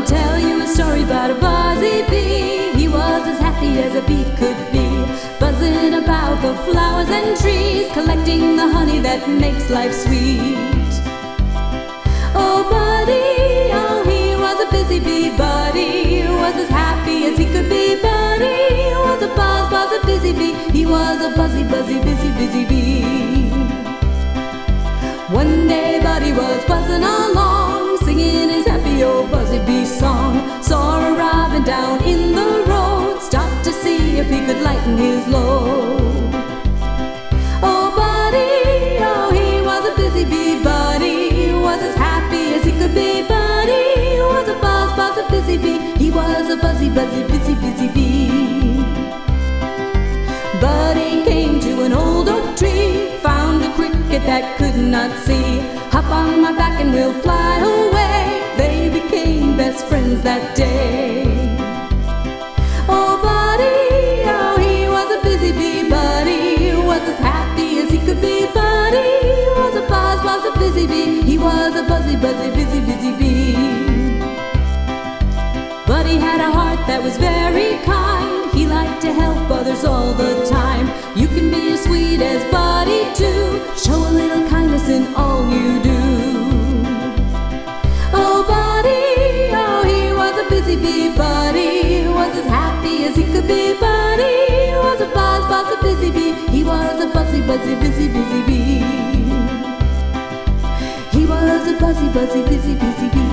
tell you a story about a buzzy bee. He was as happy as a bee could be, buzzing about the flowers and trees, collecting the honey that makes life sweet. Oh, Buddy, oh, he was a busy bee. Buddy was as happy as he could be. Buddy was a buzz, a busy bee. He was a buzzy, busy bee. One day Buddy was buzzing along, singing his happy old buzzy bee song. Saw a robin down in the road, stopped to see if he could lighten his load. Oh, Buddy, oh, he was a busy bee. Buddy was as happy as he could be. Buddy was a buzz, a busy bee. He was a buzzy, busy bee. Buddy came to an old oak tree, found a cricket that could not see. Hop on my back and we'll fly away. They became best friends that day. Oh, Buddy, oh, he was a busy bee. Buddy was as happy as he could be. Buddy was a buzz, a busy bee. He was a buzzy, busy bee. Buddy had a heart that was very kind. He liked to help others all the time. You can be as sweet as Buddy too. Show a little kindness in all you do. Oh, Buddy, oh, he was a busy bee. Buddy was as happy as he could be. Buddy was a buzz, a busy bee. He was a buzzy, busy bee. He was a buzzy, busy bee.